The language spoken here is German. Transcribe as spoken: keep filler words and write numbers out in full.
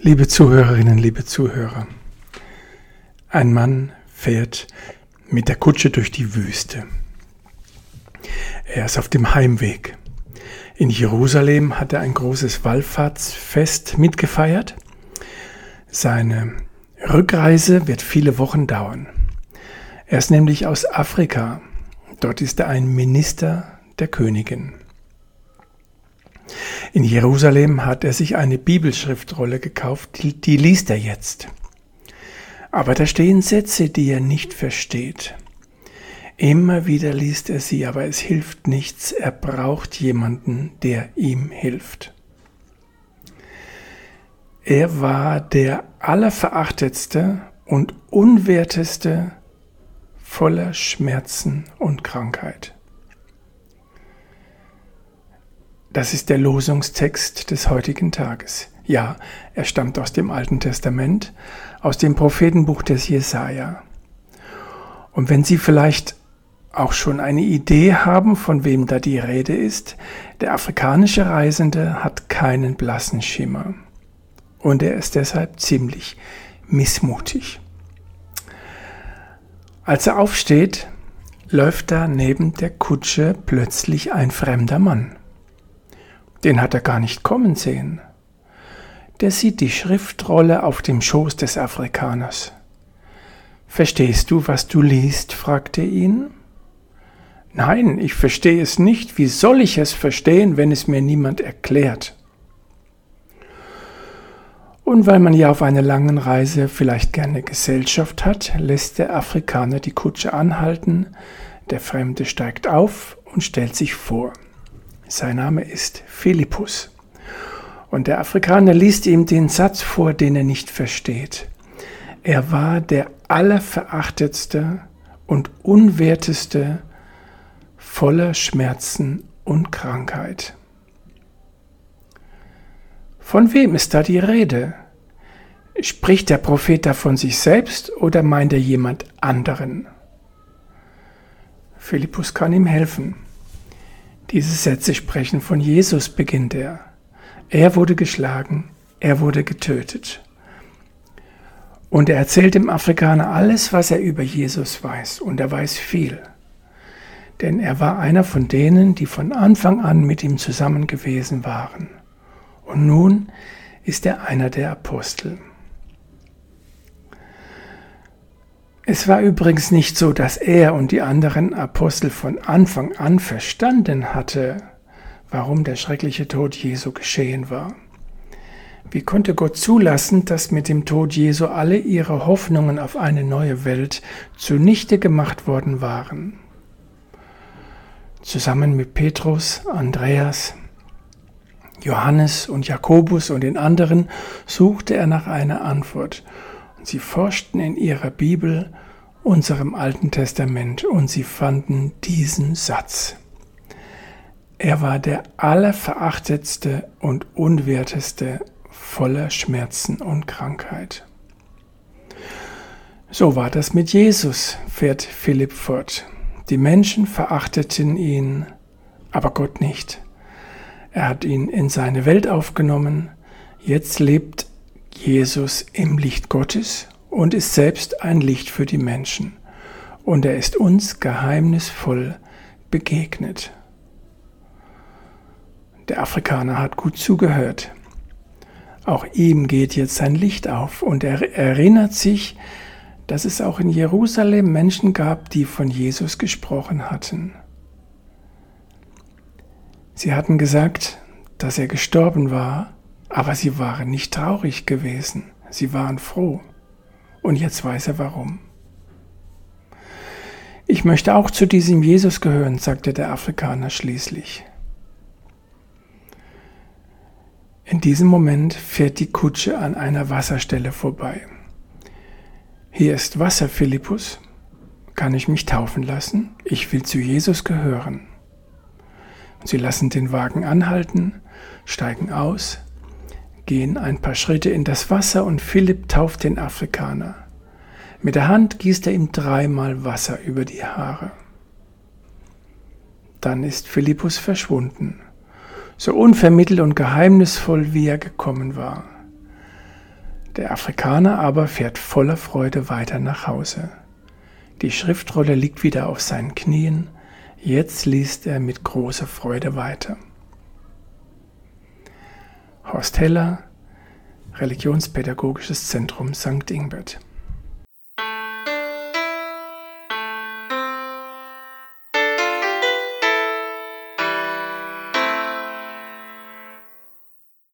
Liebe Zuhörerinnen, liebe Zuhörer, ein Mann fährt mit der Kutsche durch die Wüste. Er ist auf dem Heimweg. In Jerusalem hat er ein großes Wallfahrtsfest mitgefeiert. Seine Rückreise wird viele Wochen dauern. Er ist nämlich aus Afrika. Dort ist er ein Minister der Königin. In Jerusalem hat er sich eine Bibelschriftrolle gekauft, die, die liest er jetzt. Aber da stehen Sätze, die er nicht versteht. Immer wieder liest er sie, aber es hilft nichts. Er braucht jemanden, der ihm hilft. Er war der allerverachtetste und unwerteste, voller Schmerzen und Krankheit. Das ist der Losungstext des heutigen Tages. Ja, er stammt aus dem Alten Testament, aus dem Prophetenbuch des Jesaja. Und wenn Sie vielleicht auch schon eine Idee haben, von wem da die Rede ist, der afrikanische Reisende hat keinen blassen Schimmer. Und er ist deshalb ziemlich missmutig. Als er aufsteht, läuft da neben der Kutsche plötzlich ein fremder Mann. Den hat er gar nicht kommen sehen. Der sieht die Schriftrolle auf dem Schoß des Afrikaners. »Verstehst du, was du liest?« fragt er ihn. »Nein, ich verstehe es nicht. Wie soll ich es verstehen, wenn es mir niemand erklärt?« Und weil man ja auf einer langen Reise vielleicht gerne Gesellschaft hat, lässt der Afrikaner die Kutsche anhalten. Der Fremde steigt auf und stellt sich vor. Sein Name ist Philippus. Und der Afrikaner liest ihm den Satz vor, den er nicht versteht. Er war der allerverachtetste und unwerteste, voller Schmerzen und Krankheit. Von wem ist da die Rede? Spricht der Prophet da von sich selbst oder meint er jemand anderen? Philippus kann ihm helfen. Diese Sätze sprechen von Jesus, beginnt er. Er wurde geschlagen, er wurde getötet. Und er erzählt dem Afrikaner alles, was er über Jesus weiß. Und er weiß viel. Denn er war einer von denen, die von Anfang an mit ihm zusammen gewesen waren. Und nun ist er einer der Apostel. Es war übrigens nicht so, dass er und die anderen Apostel von Anfang an verstanden hatte, warum der schreckliche Tod Jesu geschehen war. Wie konnte Gott zulassen, dass mit dem Tod Jesu alle ihre Hoffnungen auf eine neue Welt zunichte gemacht worden waren? Zusammen mit Petrus, Andreas, Johannes und Jakobus und den anderen suchte er nach einer Antwort. Und sie forschten in ihrer Bibel, unserem Alten Testament, und sie fanden diesen Satz. Er war der allerverachtetste und unwerteste, voller Schmerzen und Krankheit. So war das mit Jesus, fährt Philipp fort. Die Menschen verachteten ihn, aber Gott nicht. Er hat ihn in seine Welt aufgenommen. Jetzt lebt Jesus im Licht Gottes und ist selbst ein Licht für die Menschen. Und er ist uns geheimnisvoll begegnet. Der Afrikaner hat gut zugehört. Auch ihm geht jetzt sein Licht auf und er erinnert sich, dass es auch in Jerusalem Menschen gab, die von Jesus gesprochen hatten. Sie hatten gesagt, dass er gestorben war, aber sie waren nicht traurig gewesen. Sie waren froh. Und jetzt weiß er warum. Ich möchte auch zu diesem Jesus gehören, sagte der Afrikaner schließlich. In diesem Moment fährt die Kutsche an einer Wasserstelle vorbei. Hier ist Wasser, Philippus. Kann ich mich taufen lassen? Ich will zu Jesus gehören. Sie lassen den Wagen anhalten, steigen aus, gehen ein paar Schritte in das Wasser und Philipp tauft den Afrikaner. Mit der Hand gießt er ihm dreimal Wasser über die Haare. Dann ist Philippus verschwunden, so unvermittelt und geheimnisvoll, wie er gekommen war. Der Afrikaner aber fährt voller Freude weiter nach Hause. Die Schriftrolle liegt wieder auf seinen Knien. Jetzt liest er mit großer Freude weiter. Horst Heller, Religionspädagogisches Zentrum Sankt Ingbert.